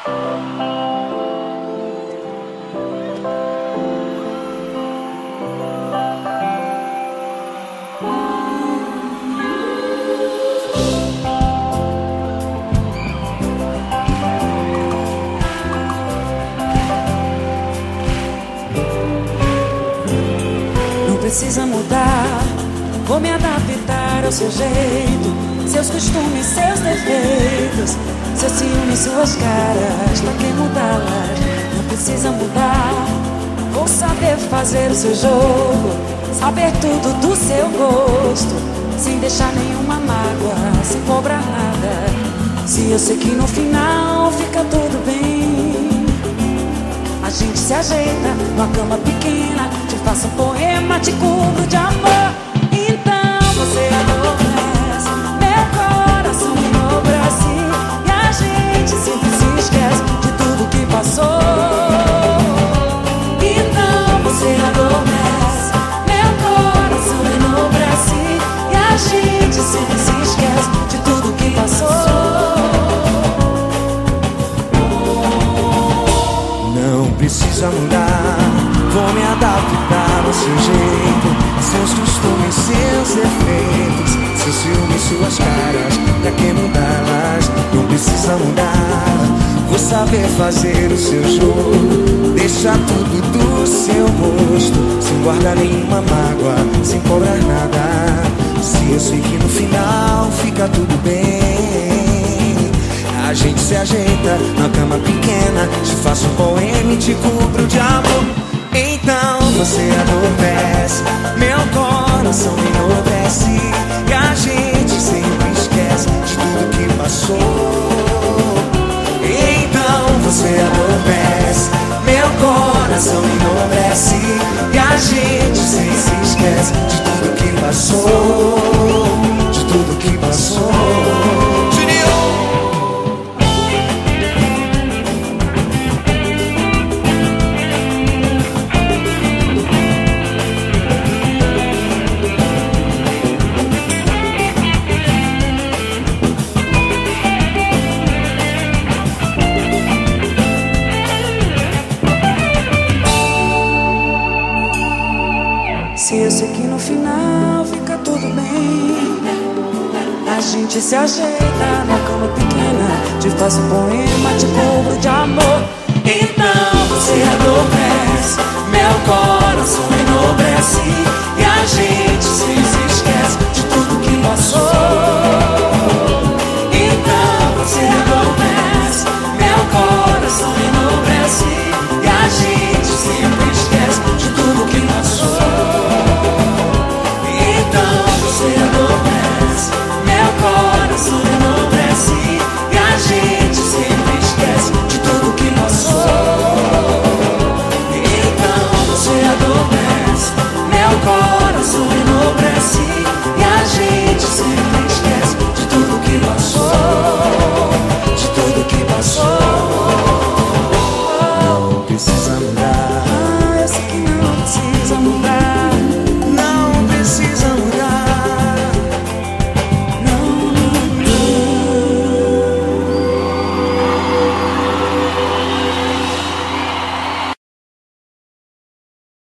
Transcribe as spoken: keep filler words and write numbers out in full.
Não precisa mudar, vou me adaptar ao seu jeito, seus costumes, seus defeitos, seus ciúmes, suas caras, pra que mudá-las? Não precisa mudar, vou saber fazer o seu jogo, saber tudo do seu gosto, sem deixar nenhuma mágoa, sem cobrar nada. Se eu sei que no final fica tudo bem, a gente se ajeita numa cama pequena, te faço um poema, te cubro de amor. Então você adormece, meu coração enobrece, e a gente sempre se esquece de tudo que passou. Então você adormece, meu coração enobrece, e a gente sempre se esquece de tudo que passou. Não precisa mudar, vou me adaptar ao seu jeito, seus costumes, seus defeitos, seus ciúmes, suas caras, pra que mudá-las? Não precisa mudar, vou saber fazer o seu jogo, deixar tudo do seu rosto, sem guardar nenhuma mágoa, sem cobrar nada. Se eu sei que no final fica tudo bem, a gente se ajeita na cama pequena, te faço um poema e te cubro de amor. Então você adormece, meu coração enobrece, e a gente sempre esquece de tudo que passou. Então você adormece, meu coração enobrece, e a gente sempre se esquece de tudo que passou, de tudo que passou. Se eu sei que no final fica tudo bem, a gente se ajeita na cama pequena, te faço um poema, te